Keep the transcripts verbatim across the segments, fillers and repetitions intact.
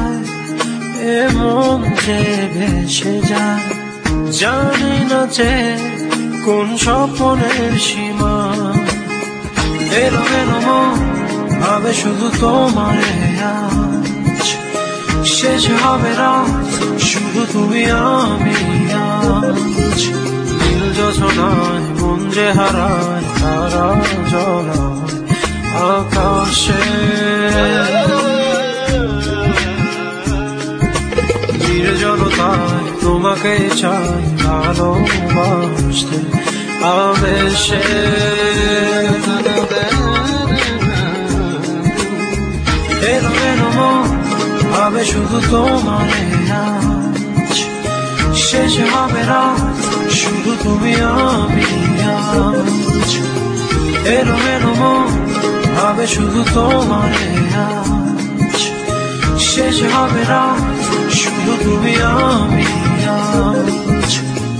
হায় এ মন যে ভেসে যায়, জানি না যে কোন স্বপ্নের সীমা। এলো এলো মন ভাবে শুধু তোমারে আজ, শেষ হবে রাত শুধু তুমি আমি আজ। নীল যোছনায় মন যে হারায় তারা জ্বলায় আকাশে, জনতায় তোমাকে চাই ভালোবাসতে আবেশে। এলো এলো মন ভাবে শুধু তোমারে আজ, শেষ হবে রাত শুধু তুমি আমি আজ। এলো এলো মন ভাবে শুধু তোমারে আজ, শেষ হবে রাত শুধু তুমি আমি আজ।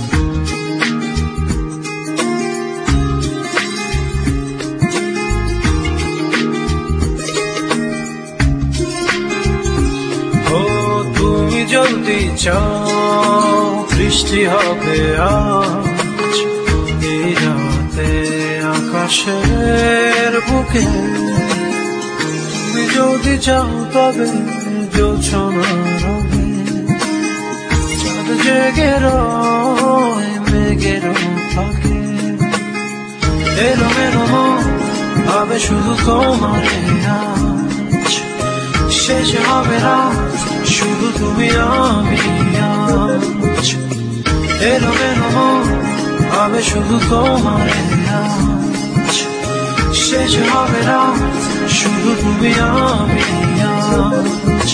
ও তুমি যদি চাও বৃষ্টি হবে আজ এই রাতে আকাশের বুকে। তুমি যদি চাও তবে জোছনার রঙে চাঁদ জেগে রয় মেঘের ফাঁকে। এলো এলো মন ভাবে শুধু তোমারে আজ, শেষ হবে রাত শুধু তুমি আমি আজ। এলো এলো মন ভাবে শুধু তোমারে আজ, শেষ হবে রাত শুধু তুমি আমি আজ।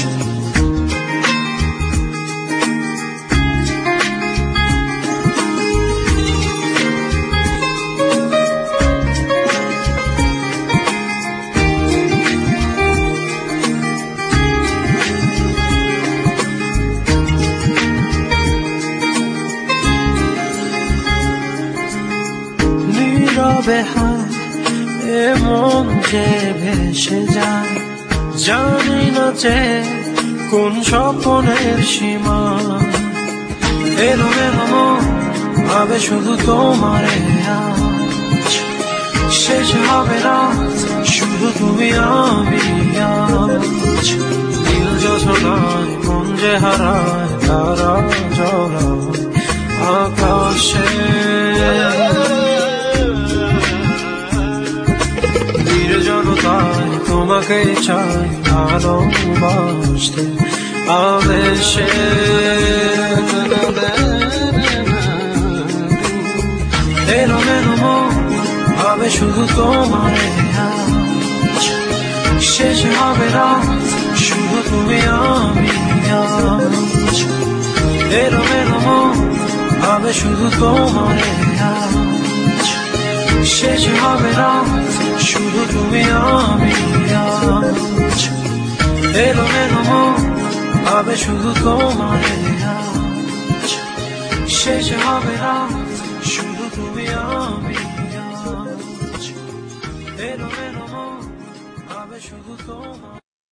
নীরবে হায় এ মন যে ভেসে যায়, জানি না যে কোন স্বপ্নের সীমা। এলো এলো মন ভাবে শুধু তোমারে আজ, শেষ হবে রাত শুধু তুমি আমি আজ। নীল যোছনায় মন যে হারায় তারা জ্বলায় আকাশে। জনতায় তোমাকে চাই ভালোবাসতে আবেশে। এলো এলো মন ভাবে শুধু তোমারে আজ, শেষ হবে রাত শুধু তুমি আমি আজ। এলো এলো মন ভাবে শুধু তোমারে আজ, শেষ হবে রাত শুধু তুমি আমি আজ। এলো এলো মন ভাবে শুধু তোমারে আজ, শেষ হবে রাত শুধু তুমি আমি আজ। এলো এলো মন ভাবে শুধু তোমার